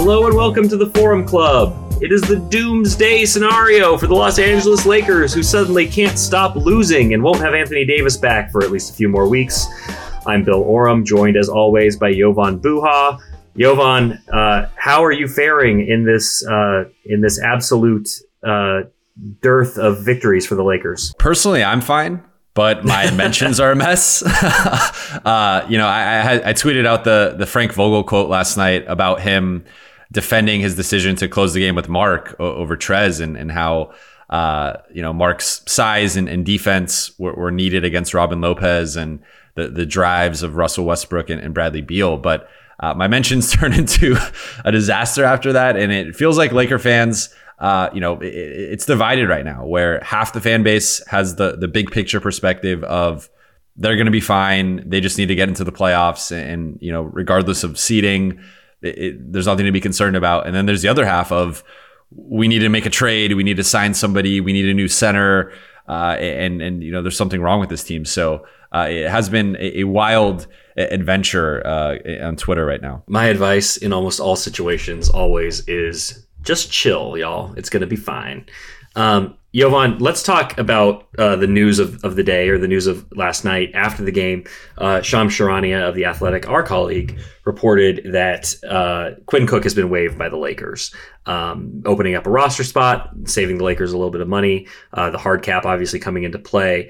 Hello and welcome to the Forum Club. It is the doomsday scenario for the Los Angeles Lakers, who suddenly can't stop losing and won't have Anthony Davis back for at least a few more weeks. I'm Bill Oram, joined as always by Jovan Buha. Jovan, how are you faring in this absolute dearth of victories for the Lakers? Personally, I'm fine, but my mentions are a mess. I tweeted out the Frank Vogel quote last night about him defending his decision to close the game with Mark over Trez and how Mark's size and defense were needed against Robin Lopez and the drives of Russell Westbrook and Bradley Beal. But my mentions turned into a disaster after that, and it feels like Laker fans, it's divided right now, where half the fan base has the big picture perspective of they're going to be fine. They just need to get into the playoffs, and regardless of seeding, there's nothing to be concerned about. And then there's the other half of we need to make a trade, we need to sign somebody, we need a new center, and there's something wrong with this team. So it has been a wild adventure on Twitter right now. My advice in almost all situations always is just chill, y'all. It's going to be fine. Jovan, let's talk about the news of the day, or the news of last night after the game. Shams Charania of The Athletic, our colleague, reported that Quinn Cook has been waived by the Lakers, opening up a roster spot, saving the Lakers a little bit of money, the hard cap obviously coming into play.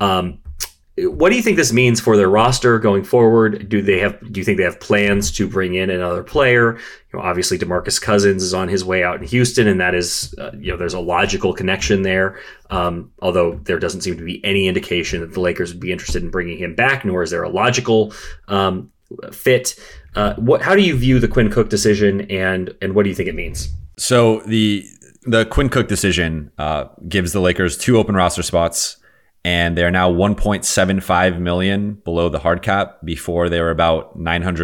What do you think this means for their roster going forward? Do you think they have plans to bring in another player? Obviously DeMarcus Cousins is on his way out in Houston, and that is, there's a logical connection there. Although there doesn't seem to be any indication that the Lakers would be interested in bringing him back, nor is there a logical fit. How do you view the Quinn Cook decision, and what do you think it means? So the Quinn Cook decision gives the Lakers 2 open roster spots, and they're now $1.75 million below the hard cap. Before they were about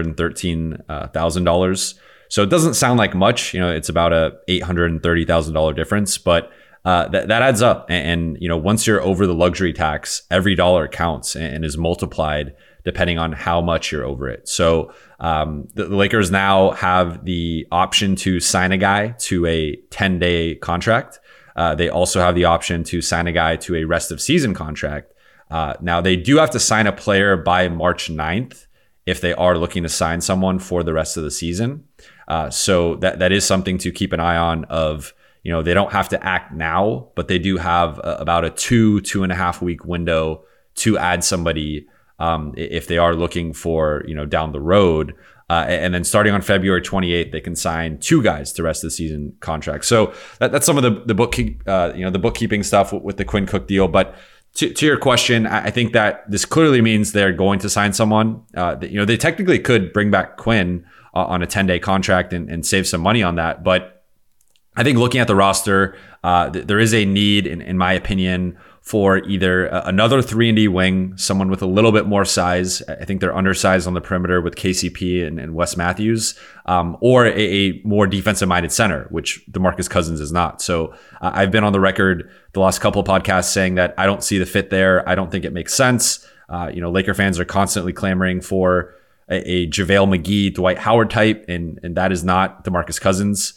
$913,000. So it doesn't sound like much. It's about a $830,000 difference, but that adds up. And once you're over the luxury tax, every dollar counts and is multiplied depending on how much you're over it. So the Lakers now have the option to sign a guy to a 10-day contract. They also have the option to sign a guy to a rest of season contract. Now, they do have to sign a player by March 9th if they are looking to sign someone for the rest of the season. So that is something to keep an eye on of, they don't have to act now, but they do have about a 2.5 week window to add somebody if they are looking for, down the road. And then starting on February 28th, they can sign 2 guys to rest of the season contracts. So that's some of the bookkeeping stuff with the Quinn Cook deal. But to your question, I think that this clearly means they're going to sign someone. They technically could bring back Quinn on a 10-day contract and save some money on that. But I think looking at the roster, there is a need, in my opinion, for either another 3-and-D wing, someone with a little bit more size. I think they're undersized on the perimeter with KCP and Wes Matthews, or a more defensive-minded center, which DeMarcus Cousins is not. So I've been on the record the last couple of podcasts saying that I don't see the fit there. I don't think it makes sense. Laker fans are constantly clamoring for a JaVale McGee, Dwight Howard type, and that is not DeMarcus Cousins.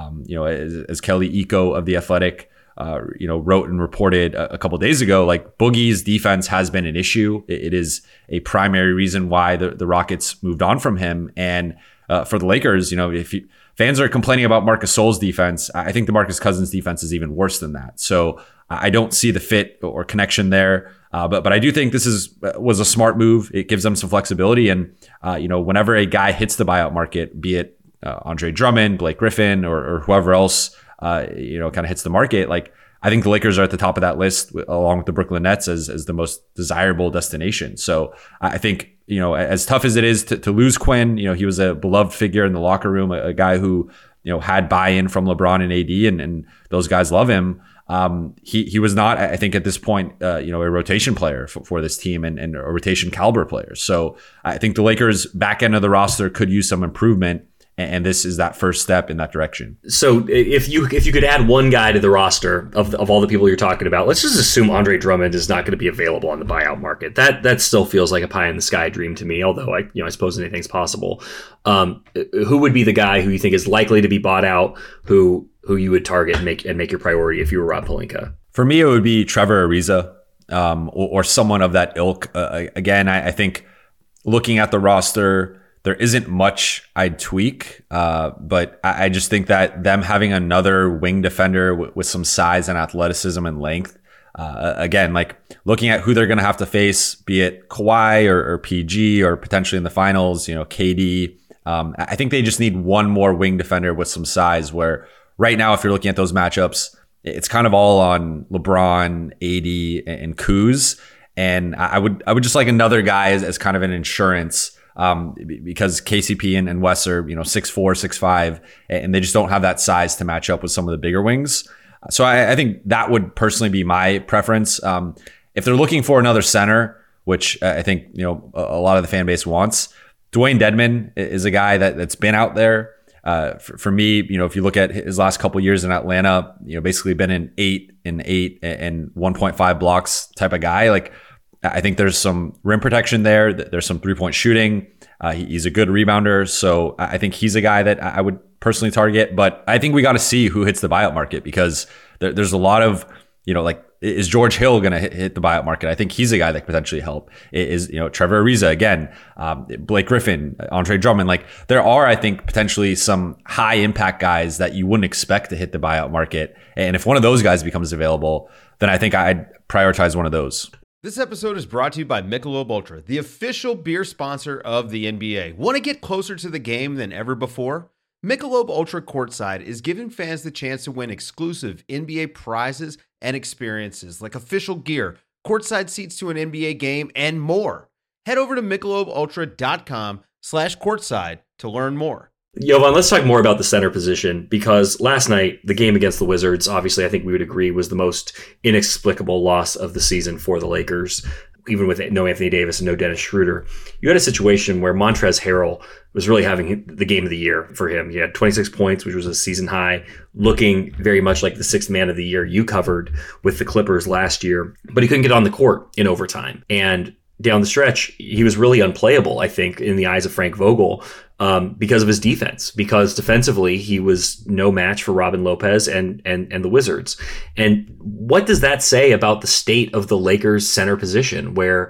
As Kelly Iko of The Athletic wrote and reported a couple of days ago, like Boogie's defense has been an issue. It is a primary reason why the Rockets moved on from him. And for the Lakers, fans are complaining about Marc Gasol's defense, I think the DeMarcus Cousins defense is even worse than that. So I don't see the fit or connection there. But I do think this was a smart move. It gives them some flexibility. And, whenever a guy hits the buyout market, be it Andre Drummond, Blake Griffin, or whoever else, kind of hits the market, like I think the Lakers are at the top of that list along with the Brooklyn Nets as the most desirable destination. So I think, as tough as it is to lose Quinn, he was a beloved figure in the locker room, a guy who, had buy-in from LeBron and AD, and those guys love him. He was not, I think at this point, a rotation player for this team and a rotation caliber player. So I think the Lakers back end of the roster could use some improvement. And this is that first step in that direction. So if you could add one guy to the roster of all the people you're talking about, let's just assume Andre Drummond is not going to be available on the buyout market. That still feels like a pie in the sky dream to me, although I suppose anything's possible. Who would be the guy who you think is likely to be bought out, who you would target and make your priority if you were Rob Pelinka? For me, it would be Trevor Ariza, or someone of that ilk. Again, I think looking at the roster, there isn't much I'd tweak, but I just think that them having another wing defender with some size and athleticism and length, again, like looking at who they're going to have to face, be it Kawhi or PG or potentially in the finals, KD. I think they just need one more wing defender with some size, where right now, if you're looking at those matchups, it's kind of all on LeBron, AD, and Kuz. And I would just like another guy as kind of an insurance, because KCP and Wes are 6'4", 6'5", and they just don't have that size to match up with some of the bigger wings. So I think that would personally be my preference. If they're looking for another center, which I think a lot of the fan base wants, Dwayne Dedmon is a guy that's been out there. For me, if you look at his last couple of years in Atlanta, basically been an 8 and 1.5 blocks type of guy. Like, I think there's some rim protection there. There's some 3-point shooting. He's a good rebounder. So I think he's a guy that I would personally target. But I think we got to see who hits the buyout market, because there's a lot of, is George Hill going to hit the buyout market? I think he's a guy that could potentially help. Is Trevor Ariza again, Blake Griffin, Andre Drummond. Like, there are, I think, potentially some high impact guys that you wouldn't expect to hit the buyout market. And if one of those guys becomes available, then I think I'd prioritize one of those. This episode is brought to you by Michelob Ultra, the official beer sponsor of the NBA. Want to get closer to the game than ever before? Michelob Ultra Courtside is giving fans the chance to win exclusive NBA prizes and experiences like official gear, courtside seats to an NBA game, and more. Head over to MichelobUltra.com/courtside to learn more. Jovan, let's talk more about the center position, because last night, the game against the Wizards, obviously, I think we would agree, was the most inexplicable loss of the season for the Lakers, even with no Anthony Davis and no Dennis Schroeder. You had a situation where Montrezl Harrell was really having the game of the year for him. He had 26 points, which was a season high, looking very much like the sixth man of the year you covered with the Clippers last year, but he couldn't get on the court in overtime. And down the stretch, he was really unplayable, I think, in the eyes of Frank Vogel, because of his defense. Because defensively, he was no match for Robin Lopez and the Wizards. And what does that say about the state of the Lakers center position, where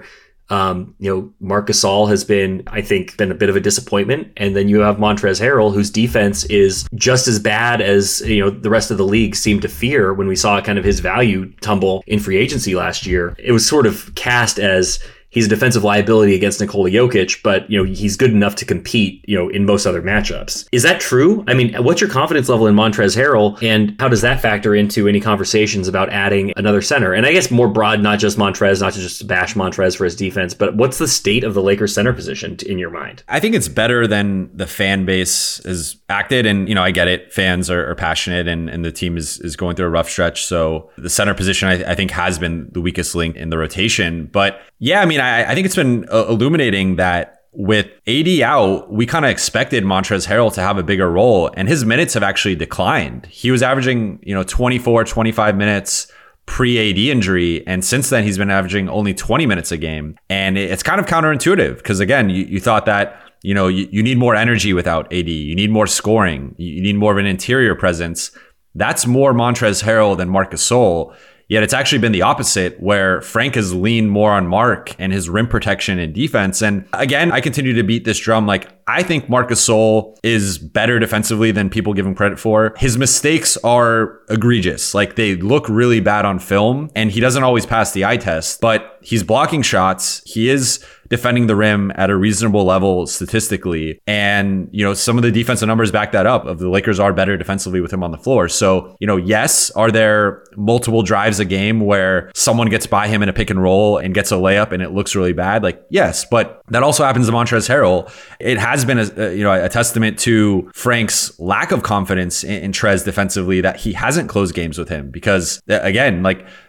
Marc Gasol has been a bit of a disappointment, and then you have Montrezl Harrell, whose defense is just as bad as the rest of the league seemed to fear when we saw kind of his value tumble in free agency last year. It was sort of cast as he's a defensive liability against Nikola Jokic, but he's good enough to compete in most other matchups. Is that true? I mean, what's your confidence level in Montrezl Harrell, and how does that factor into any conversations about adding another center? And I guess more broad, not just Montrez, not to just bash Montrez for his defense, but what's the state of the Lakers center position in your mind? I think it's better than the fan base has acted, and I get it. Fans are passionate, and the team is going through a rough stretch. So the center position, I think, has been the weakest link in the rotation. But yeah, I mean, I think it's been illuminating that with AD out, we kind of expected Montrezl Harrell to have a bigger role, and his minutes have actually declined. He was averaging, 24, 25 minutes pre-AD injury, and since then he's been averaging only 20 minutes a game. And it's kind of counterintuitive, because again, you thought that you need more energy without AD, you need more scoring, you need more of an interior presence. That's more Montrezl Harrell than Marc Gasol. Yet it's actually been the opposite, where Frank has leaned more on Marc and his rim protection and defense. And again, I continue to beat this drum. Like, I think Marc Gasol is better defensively than people give him credit for. His mistakes are egregious. Like, they look really bad on film, and he doesn't always pass the eye test, but he's blocking shots. He is defending the rim at a reasonable level statistically. And, some of the defensive numbers back that up. Of the Lakers are better defensively with him on the floor. So, yes, are there multiple drives a game where someone gets by him in a pick and roll and gets a layup and it looks really bad? Like, yes, but that also happens to Montrezl Harrell. It has been a testament to Frank's lack of confidence in Trez defensively that he hasn't closed games with him, because again, like,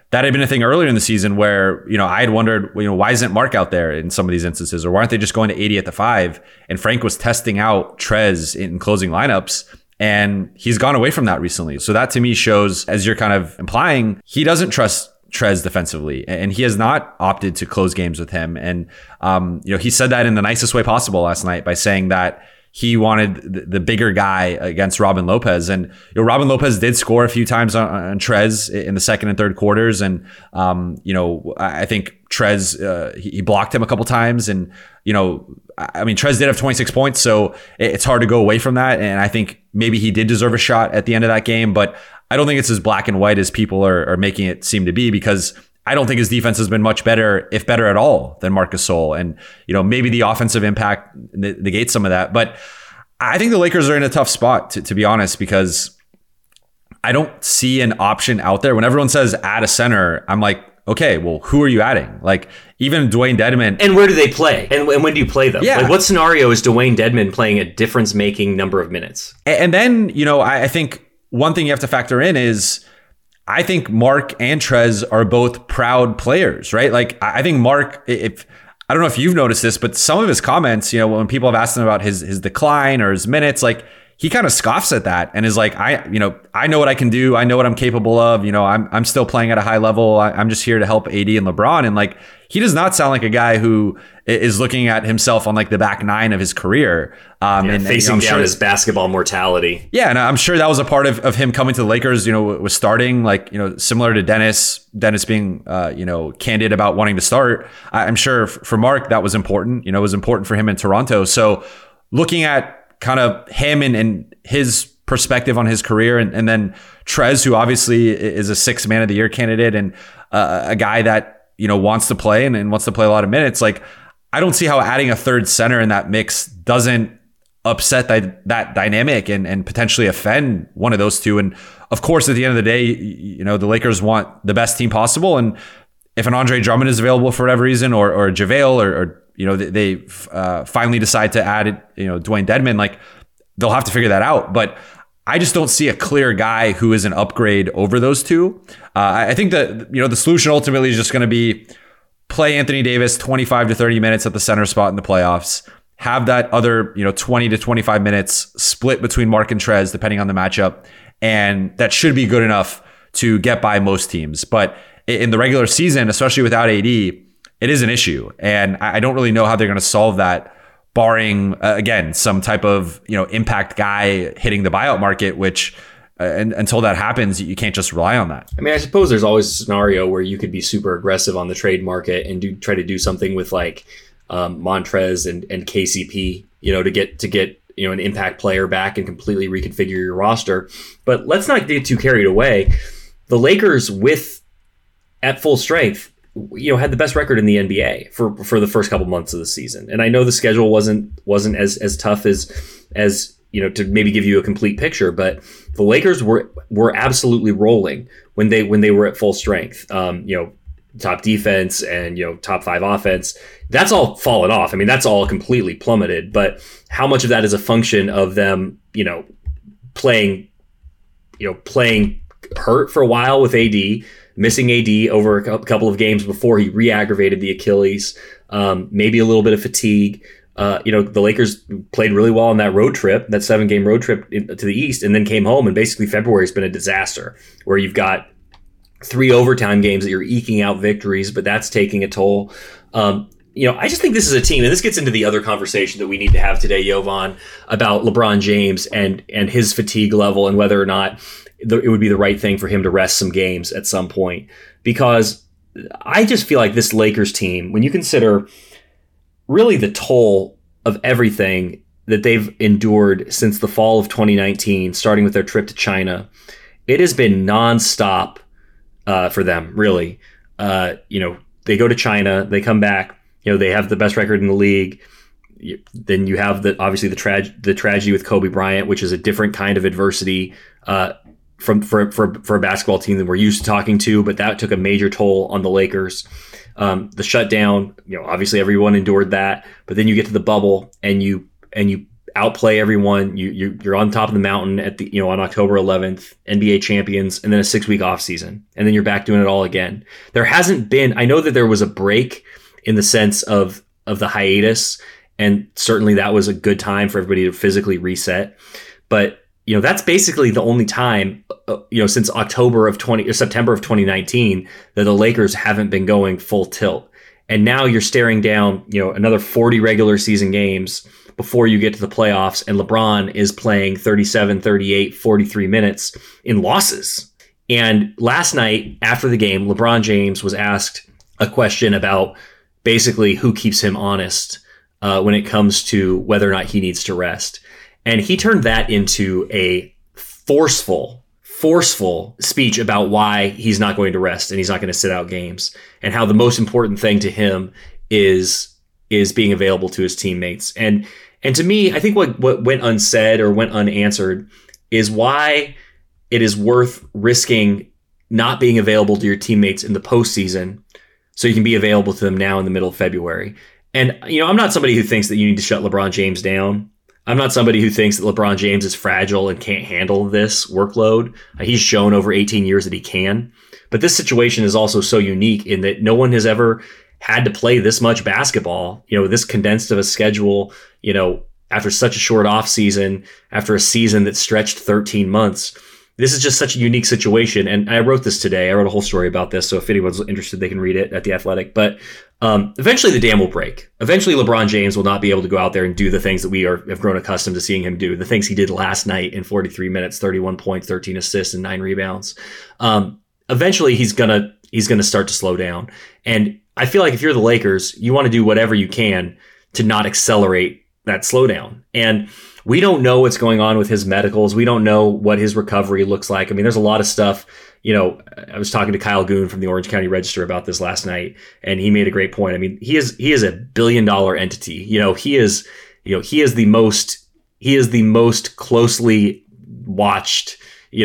that had been a thing earlier in the season where, I had wondered, why isn't Mark out there in some of these instances? Or why aren't they just going to AD at the 5? And Frank was testing out Trez in closing lineups. And he's gone away from that recently. So that to me shows, as you're kind of implying, he doesn't trust Trez defensively, and he has not opted to close games with him. And, he said that in the nicest way possible last night by saying that he wanted the bigger guy against Robin Lopez. And Robin Lopez did score a few times on Trez in the second and third quarters. And, I think Trez, he blocked him a couple times. And, Trez did have 26 points, so it's hard to go away from that. And I think maybe he did deserve a shot at the end of that game. But I don't think it's as black and white as people are making it seem to be, because I don't think his defense has been much better, if better at all, than Marc Gasol. And, maybe the offensive impact negates some of that. But I think the Lakers are in a tough spot, to be honest, because I don't see an option out there. When everyone says add a center, I'm like, okay, well, who are you adding? Like, even Dwayne Dedmon. And where do they play? And when do you play them? Yeah. Like, what scenario is Dwayne Dedmon playing a difference-making number of minutes? And then, I think one thing you have to factor in is, I think Mark and Trez are both proud players, right? Like, I think Mark, I don't know if you've noticed this, but some of his comments, when people have asked him about his decline or his minutes, like, he kind of scoffs at that and is like, I know what I can do. I know what I'm capable of. I'm still playing at a high level. I'm just here to help AD and LeBron. And like, he does not sound like a guy who is looking at himself on like the back nine of his career. And facing down his basketball mortality. Yeah. And I'm sure that was a part of him coming to the Lakers, was starting like, similar to Dennis being, candid about wanting to start. I'm sure for Mark, that was important. It was important for him in Toronto. So looking at kind of him and his perspective on his career, and then Trez, who obviously is a 6th Man of the Year candidate and a guy that, wants to play and wants to play a lot of minutes. Like, I don't see how adding a third center in that mix doesn't upset that dynamic and potentially offend one of those two. And of course, at the end of the day, the Lakers want the best team possible. And if an Andre Drummond is available for whatever reason, or a JaVale, or they finally decide to add, Dwayne Dedmon, like, they'll have to figure that out. But I just don't see a clear guy who is an upgrade over those two. I think that, the solution ultimately is just going to be play Anthony Davis 25 to 30 minutes at the center spot in the playoffs, have that other, 20 to 25 minutes split between Mark and Trez, depending on the matchup. And that should be good enough to get by most teams. But in the regular season, especially without AD, it is an issue. And I don't really know how they're going to solve that, barring, again, some type of, impact guy hitting the buyout market, which until that happens, you can't just rely on that. I mean, I suppose there's always a scenario where you could be super aggressive on the trade market and try to do something with like Montrez and KCP, to get an impact player back and completely reconfigure your roster. But let's not get too carried away. The Lakers at full strength, had the best record in the NBA for the first couple months of the season. And I know the schedule wasn't as tough as to maybe give you a complete picture, but the Lakers were absolutely rolling when they were at full strength. Top defense and top 5 offense. That's all fallen off. I mean, that's all completely plummeted. But how much of that is a function of them, playing hurt for a while with AD, missing AD over a couple of games before he re-aggravated the Achilles, maybe a little bit of fatigue. The Lakers played really well on that road trip, that 7-game road trip to the East, and then came home. And basically February has been a disaster where you've got 3 overtime games that you're eking out victories, but that's taking a toll. I just think this is a team, and this gets into the other conversation that we need to have today, Jovan, about LeBron James and his fatigue level and whether or not it would be the right thing for him to rest some games at some point. Because I just feel like this Lakers team, when you consider really the toll of everything that they've endured since the fall of 2019, starting with their trip to China, it has been nonstop for them, really. They go to China, they come back, they have the best record in the league. Then you have obviously the tragedy with Kobe Bryant, which is a different kind of adversity for a basketball team than we're used to talking to, but that took a major toll on the Lakers. The shutdown, obviously everyone endured that, but then you get to the bubble and you outplay everyone. You're on top of the mountain at the on October 11th, NBA champions, and then a 6-week off season, and then you're back doing it all again. There hasn't been. I know that there was a break in the sense of the hiatus, and certainly that was a good time for everybody to physically reset. But that's basically the only time since September of 2019 that the Lakers haven't been going full tilt. And now you're staring down another 40 regular season games before you get to the playoffs, and LeBron is playing 37, 38, 43 minutes in losses. And last night after the game, LeBron James was asked a question about basically who keeps him honest when it comes to whether or not he needs to rest. And he turned that into a forceful speech about why he's not going to rest and he's not going to sit out games, and how the most important thing to him is being available to his teammates. And to me, I think what went unsaid or went unanswered is why it is worth risking not being available to your teammates in the postseason so you can be available to them now in the middle of February. And, I'm not somebody who thinks that you need to shut LeBron James down. I'm not somebody who thinks that LeBron James is fragile and can't handle this workload. He's shown over 18 years that he can. But this situation is also so unique in that no one has ever had to play this much basketball, this condensed of a schedule, after such a short off season, after a season that stretched 13 months. This is just such a unique situation. And I wrote this today. I wrote a whole story about this. So if anyone's interested, they can read it at The Athletic. But eventually the dam will break. Eventually LeBron James will not be able to go out there and do the things that we have grown accustomed to seeing him do. The things he did last night in 43 minutes, 31 points, 13 assists, and 9 rebounds. Eventually he's gonna start to slow down. And I feel like if you're the Lakers, you want to do whatever you can to not accelerate that slowdown. And we don't know what's going on with his medicals. We don't know what his recovery looks like. I mean, there's a lot of stuff. I was talking to Kyle Goon from the Orange County Register about this last night, and he made a great point. I mean, he is $1 billion entity. He is the most closely watched,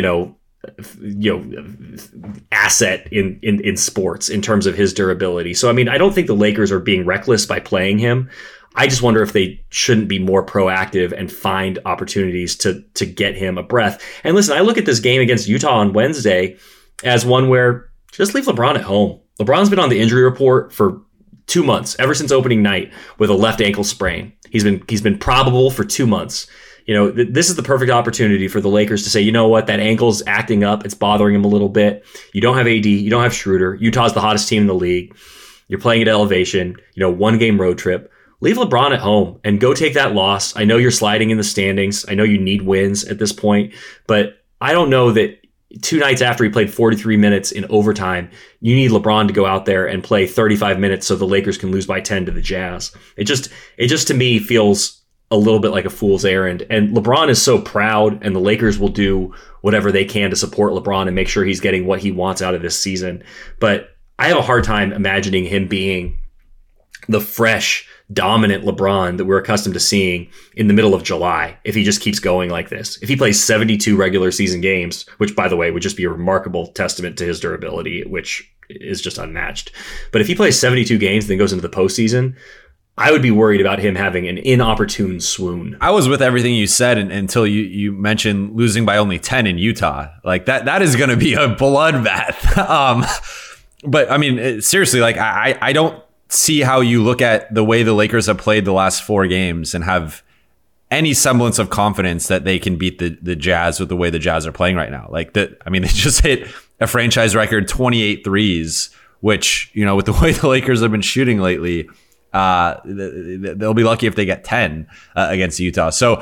asset in sports in terms of his durability. So, I mean, I don't think the Lakers are being reckless by playing him. I just wonder if they shouldn't be more proactive and find opportunities to get him a breath. And listen, I look at this game against Utah on Wednesday as one where just leave LeBron at home. LeBron's been on the injury report for 2 months, ever since opening night, with a left ankle sprain. He's been probable for 2 months. This is the perfect opportunity for the Lakers to say, you know what, that ankle's acting up. It's bothering him a little bit. You don't have AD. You don't have Schroeder. Utah's the hottest team in the league. You're playing at elevation, 1-game road trip. Leave LeBron at home and go take that loss. I know you're sliding in the standings. I know you need wins at this point, but I don't know that 2 nights after he played 43 minutes in overtime, you need LeBron to go out there and play 35 minutes so the Lakers can lose by 10 to the Jazz. It just to me feels a little bit like a fool's errand. And LeBron is so proud, and the Lakers will do whatever they can to support LeBron and make sure he's getting what he wants out of this season. But I have a hard time imagining him being the fresh, dominant LeBron that we're accustomed to seeing in the middle of July if he just keeps going like this. If he plays 72 regular season games, which, by the way, would just be a remarkable testament to his durability, which is just unmatched. But if he plays 72 games and then goes into the postseason, I would be worried about him having an inopportune swoon. I was with everything you said until you mentioned losing by only 10 in Utah. Like that is going to be a bloodbath. But I mean, seriously, like I don't see how you look at the way the Lakers have played the last 4 games and have any semblance of confidence that they can beat the Jazz with the way the Jazz are playing right now. Like that, I mean, they just hit a franchise record 28 threes, which, with the way the Lakers have been shooting lately, they'll be lucky if they get 10 against Utah. So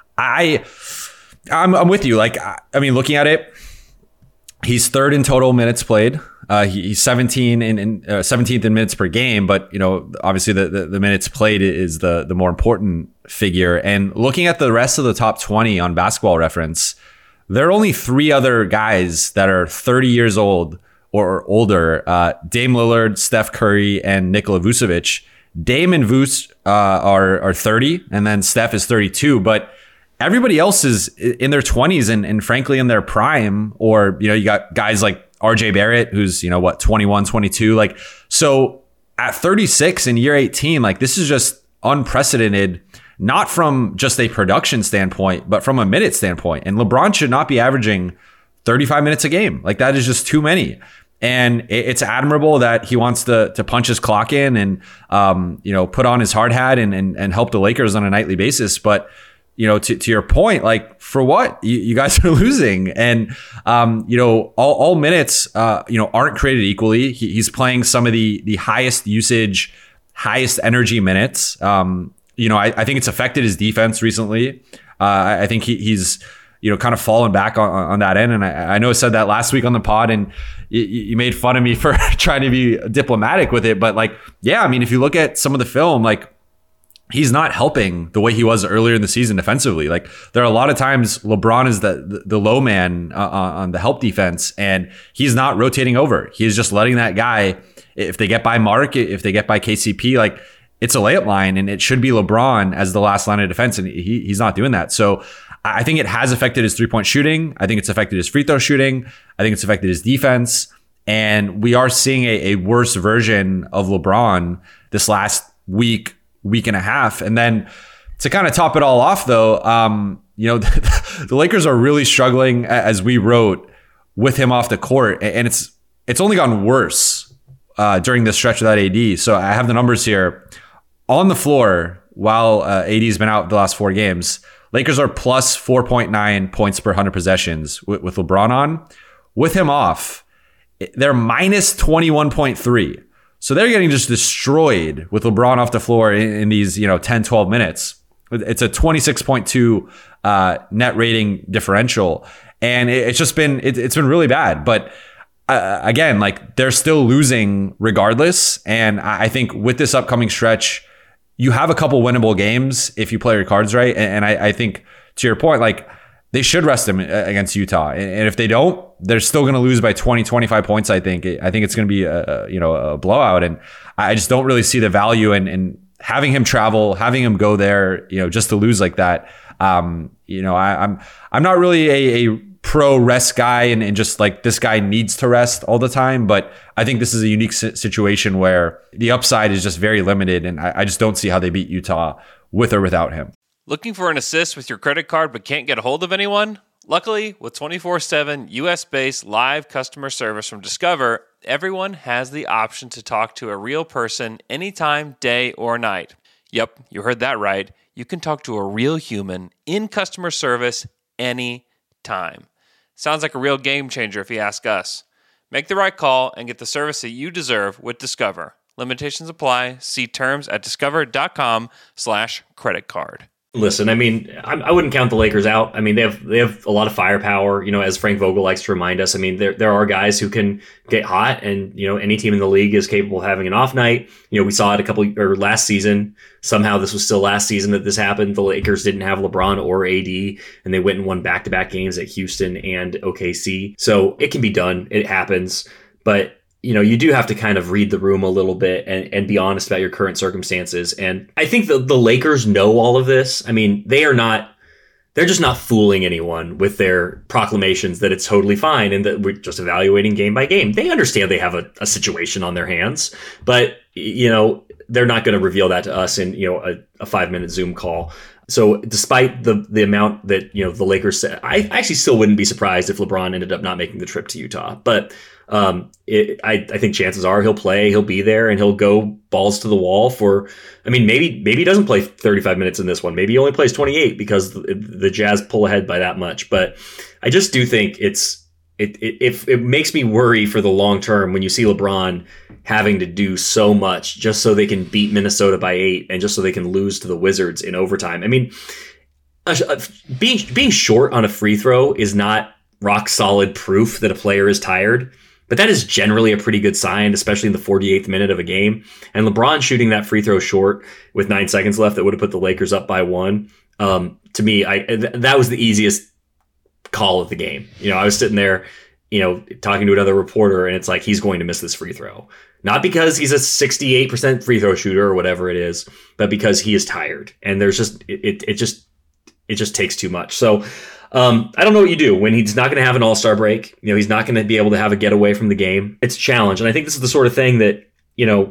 I'm with you. Like, I mean, looking at it, he's 3rd in total minutes played. He's 17th in minutes per game, but obviously the minutes played is the more important figure. And looking at the rest of the top 20 on Basketball Reference, there are only 3 other guys that are 30 years old or older: Dame Lillard, Steph Curry, and Nikola Vucevic. Dame and Vuce are 30, and then Steph is 32, but everybody else is in their 20s and frankly in their prime. Or you got guys like RJ Barrett, who's 21, 22. Like, so at 36 in year 18, like, this is just unprecedented not from just a production standpoint, but from a minute standpoint. And LeBron should not be averaging 35 minutes a game. Like, that is just too many. And it's admirable that he wants to punch his clock in and, put on his hard hat and help the Lakers on a nightly basis. But, to your point, like, for what? You guys are losing. And, all minutes, aren't created equally. He's playing some of the highest usage, highest energy minutes. I think it's affected his defense recently. I think he's kind of fallen back on that end. And I know I said that last week on the pod, and you made fun of me for trying to be diplomatic with it. But if you look at some of the film, like, he's not helping the way he was earlier in the season defensively. Like, there are a lot of times LeBron is the low man on the help defense, and he's not rotating over. He's just letting that guy, if they get by Mark, if they get by KCP, like, it's a layup line, and it should be LeBron as the last line of defense, and he's not doing that. So I think it has affected his 3-point shooting. I think it's affected his free throw shooting. I think it's affected his defense. And we are seeing a worse version of LeBron this last week and a half. And then to kind of top it all off, though, the Lakers are really struggling, as we wrote, with him off the court. And it's only gotten worse during this stretch without AD. So I have the numbers here. On the floor, while AD's been out the last 4 games, Lakers are plus 4.9 points per 100 possessions with LeBron on. With him off, they're minus 21.3. So they're getting just destroyed with LeBron off the floor in these 10, 12 minutes. It's a 26.2 net rating differential. And it's been really bad. But again, like, they're still losing regardless. And I think with this upcoming stretch, you have a couple winnable games if you play your cards right. And I think, to your point, like, they should rest him against Utah. And if they don't, they're still going to lose by 20, 25 points, I think. I think it's going to be a blowout. And I just don't really see the value in having him travel, having him go there, just to lose like that. I'm not really a pro rest guy and just like, this guy needs to rest all the time. But I think this is a unique situation where the upside is just very limited. And I just don't see how they beat Utah with or without him. Looking for an assist with your credit card but can't get a hold of anyone? Luckily, with 24/7 US-based live customer service from Discover, everyone has the option to talk to a real person anytime, day or night. Yep, you heard that right. You can talk to a real human in customer service anytime. Sounds like a real game changer if you ask us. Make the right call and get the service that you deserve with Discover. Limitations apply. See terms at discover.com/creditcard. Listen, I mean, I wouldn't count the Lakers out. I mean, they have a lot of firepower, as Frank Vogel likes to remind us. I mean, there are guys who can get hot, and, any team in the league is capable of having an off night. We saw it last season. Somehow this was still last season that this happened. The Lakers didn't have LeBron or AD, and they went and won back-to-back games at Houston and OKC. So it can be done. It happens. But you do have to kind of read the room a little bit and be honest about your current circumstances. And I think the Lakers know all of this. I mean, they're just not fooling anyone with their proclamations that it's totally fine and that we're just evaluating game by game. They understand they have a situation on their hands, but, they're not going to reveal that to us in, a 5-minute Zoom call. So despite the amount that, the Lakers said, I actually still wouldn't be surprised if LeBron ended up not making the trip to Utah. But I think chances are he'll be there and he'll go balls to the wall maybe he doesn't play 35 minutes in this one. Maybe he only plays 28 because the Jazz pull ahead by that much. But I just do think it makes me worry for the long term when you see LeBron having to do so much just so they can beat Minnesota by 8 and just so they can lose to the Wizards in overtime. I mean, being short on a free throw is not rock solid proof that a player is tired, but that is generally a pretty good sign, especially in the 48th minute of a game. And LeBron shooting that free throw short with 9 seconds left that would have put the Lakers up by 1. To me, that was the easiest call of the game. I was sitting there, talking to another reporter, and it's like, he's going to miss this free throw. Not because he's a 68% free throw shooter or whatever it is, but because he is tired. And there's just, it just takes too much. So I don't know what you do when he's not going to have an all-star break. He's not going to be able to have a getaway from the game. It's a challenge. And I think this is the sort of thing that,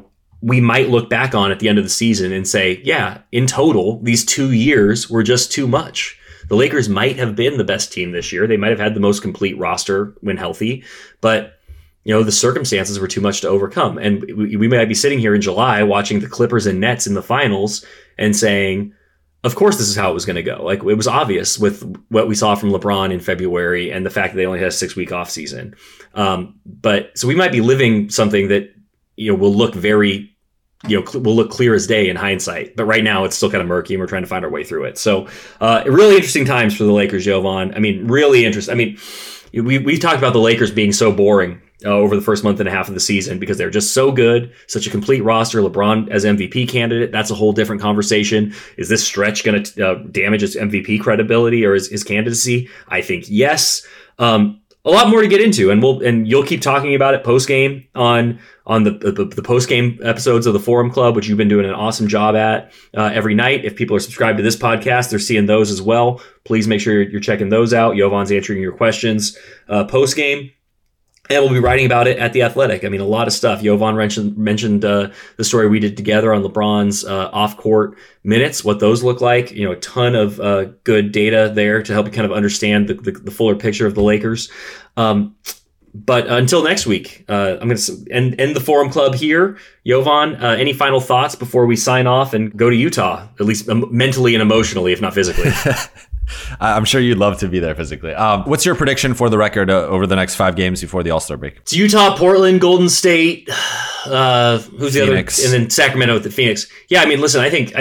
we might look back on at the end of the season and say, yeah, in total, these 2 years were just too much. The Lakers might have been the best team this year. They might have had the most complete roster when healthy, but the circumstances were too much to overcome. And we might be sitting here in July watching the Clippers and Nets in the finals and saying, of course, this is how it was going to go. Like, it was obvious with what we saw from LeBron in February and the fact that they only had a 6-week off season. But so we might be living something that, will look very, will look clear as day in hindsight. But right now it's still kind of murky and we're trying to find our way through it. So really interesting times for the Lakers, Jovan. I mean, really interesting. I mean, we talked about the Lakers being so boring over the first month and a half of the season because they're just so good, such a complete roster. LeBron as MVP candidate, that's a whole different conversation. Is this stretch going to damage his MVP credibility or his candidacy? I think yes. A lot more to get into, and you'll keep talking about it post game on the post game episodes of the Forum Club, which you've been doing an awesome job at every night. If people are subscribed to this podcast, they're seeing those as well. Please make sure you're checking those out. Jovan's answering your questions post game. And we'll be writing about it at The Athletic. I mean, a lot of stuff. Jovan mentioned the story we did together on LeBron's off-court minutes, what those look like. A ton of good data there to help you kind of understand the fuller picture of the Lakers. But until next week, I'm going to end the Forum Club here. Jovan, any final thoughts before we sign off and go to Utah, at least mentally and emotionally, if not physically? I'm sure you'd love to be there physically. What's your prediction for the record over the next 5 games before the All-Star break? It's Utah, Portland, Golden State. Who's the Phoenix. other? And then Sacramento with the Phoenix. Yeah, I mean, listen, I think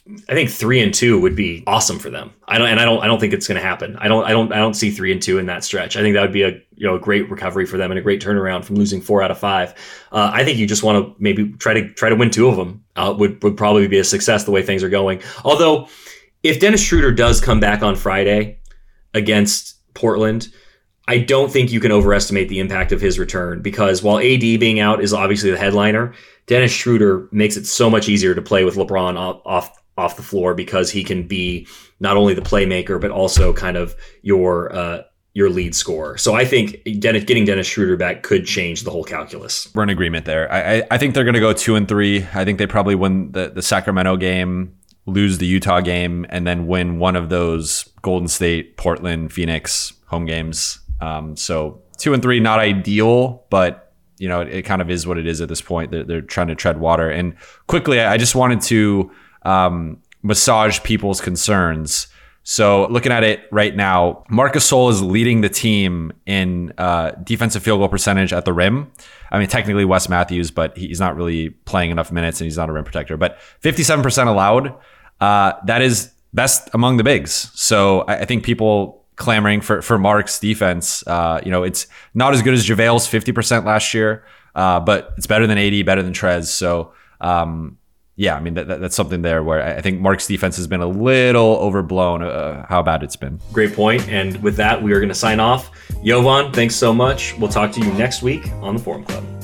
3-2 would be awesome for them. I don't think it's going to happen. I don't see 3-2 in that stretch. I think that would be a great recovery for them and a great turnaround from losing 4 out of 5. I think you just want to maybe try to win 2 of them. Would probably be a success the way things are going. Although, if Dennis Schroeder does come back on Friday against Portland, I don't think you can overestimate the impact of his return, because while AD being out is obviously the headliner, Dennis Schroeder makes it so much easier to play with LeBron off the floor, because he can be not only the playmaker but also kind of your lead scorer. So I think getting Dennis Schroeder back could change the whole calculus. We're in agreement there. I think they're going to go 2-3. I think they probably win the Sacramento game, lose the Utah game, and then win one of those Golden State, Portland, Phoenix home games. So 2-3, not ideal, but it kind of is what it is at this point. They're trying to tread water. And quickly, I just wanted to massage people's concerns. So looking at it right now, Marc Gasol is leading the team in defensive field goal percentage at the rim. I mean, technically Wes Matthews, but he's not really playing enough minutes and he's not a rim protector. But 57% allowed, that is best among the bigs. So I think people clamoring for Mark's defense, it's not as good as JaVale's 50% last year, but it's better than 80, better than Trez. So yeah, I mean, that's something there where I think Mark's defense has been a little overblown, how bad it's been. Great point. And with that, we are going to sign off. Jovan, thanks so much. We'll talk to you next week on the Forum Club.